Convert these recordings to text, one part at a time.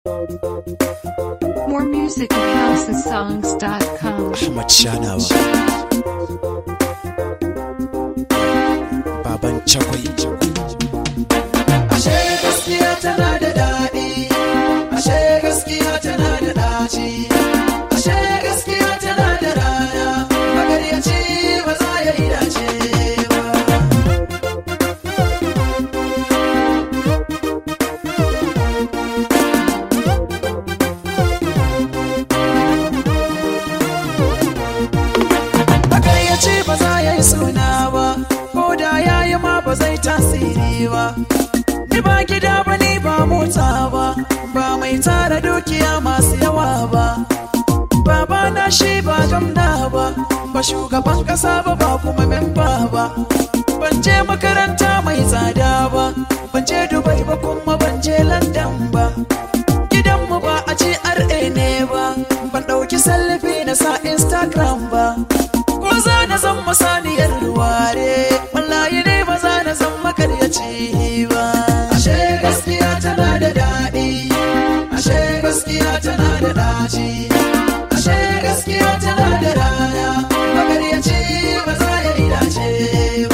More music at housesongs.com. Ahmad Shanawa Baban Chakwai. Ashe gaskiya tana da daɗi, ashe gaskiya tana da ɗaci, ashe gaskiya tana da rana, magaryaci ba za ya yi dace ba. Magaryaci ba za ya yi suna ba, ko da ya yi ma ba zai tasiri ba. Ni ba gida ba ni ba mota ba, ba mai tara dukiya masu yawa ba. Babana shi ba gamna ba, ba shugaban kasa ba ba kuma memba ba. Ban je makaranta mai tsada ba, ban je Dubai ba kuma ban je London ba. Gidanmu ba a GRA ne ba, ban ɗauki selfie na sa Instagram ba. Ko za na zan masaniyar ware, wallahi ne ba za na zan makaryaci ba. Ashe gaskiya tana da daɗi, ashe gaskiya tana da ɗaci, ashe gaskiya tana da rana, makaryaci ba za ya yi dace ba.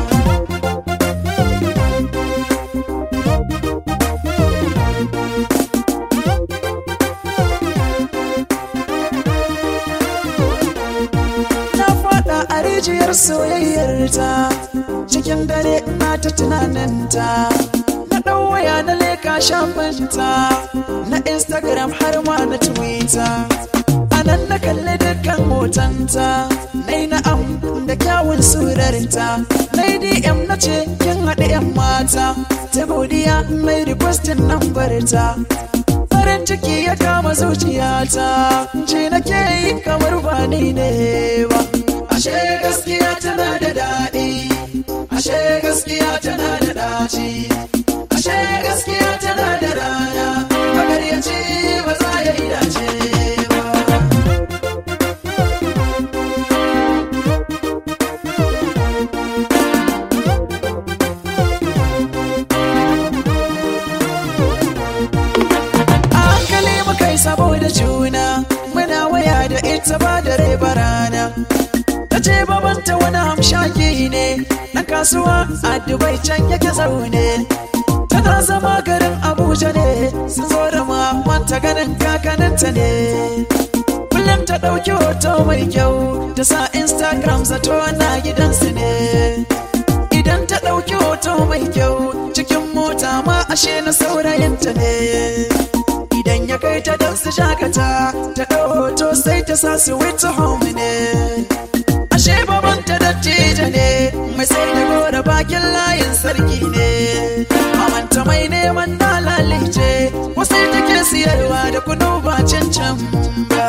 Na faɗa a rijiyar soyayyarta, cikin dare ina ta tunaninta. Na ɗau waya na leka shafinta, na Instagram har ma na Twitter. A nan na kalli dukkan hotonta, na yi na'am da kyawun surarta. Na yi DM na ce kin haɗe 'yan mata, ta godiya mai requestin nambarta. Farin ciki ya kama zuciyata, ce nake yi kamar ba ni ne ba. Ashe gaskiya tana da daɗi, ashe gaskiya tana da ɗaci, ashe gaskiya tana da rana, magaryaci ba za ya yi dace ba. A hankali muka yi saboda juna, muna waya da ita ba da ba rana. Ta ce babanta wani hamshaki ne, ɗan kasuwa a Dubai can yake zaune. Tana zama garin Abuja ne, sun zo da mamanta ganin kakaninta ne. Kullum ta ɗauki hoto mai kyau, ta sa Instagram zato na gidansu ne. Idan ta ɗauki hoto mai kyau, cikin mota ma ashe na saurayinta ne. Idan ya kai ta don su shakata, ta ɗau hoto sai ta sa su with home ne. Ashe babanta dattijo ne, mai sai da gora bakin layin sarki ne. Mamanta mai neman dalalice, wasu take siyarwa da kunu ba cancan ba.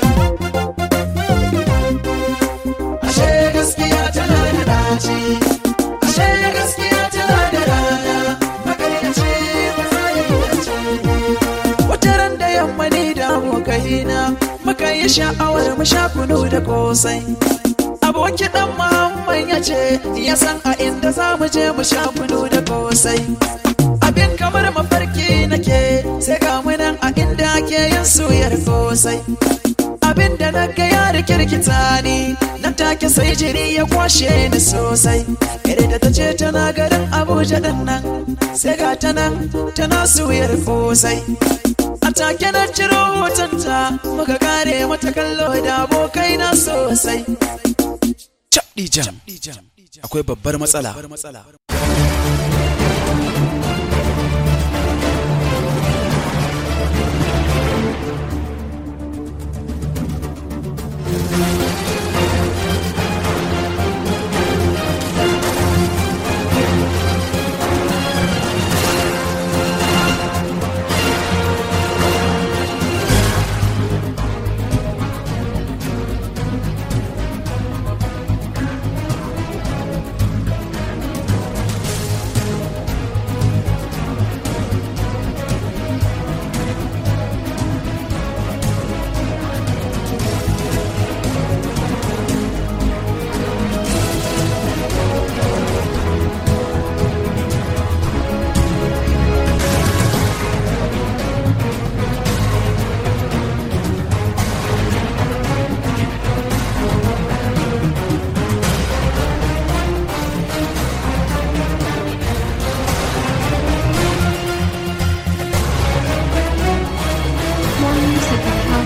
Ashe gaskiya tana da daci, ashe gaskiya tana da rana, makaryaci ba za ya yi dace. Wata ran da yamma ni da abokaina, muka yi sha'awar mu sha kunu da kosai. Aboki dan Muhammad ya ce ya san a inda za mu je mu sha kunu da kosai. Abin kamar mafarki nake, sai ga mu nan a inda ake yin suyar kosai. Abin da na ga ya rikirkita ni, nan take sai jiri ya kwashe ni sosai. Ire da ta ce tana garin Abuja din nan, sai ga ta nan tana suyar kosai. A take na ciro hotonta, muka kare mata kallo da abokaina sosai. Jam. Akwai babbar matsala.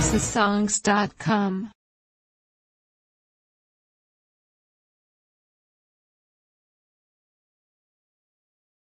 housesongs.com.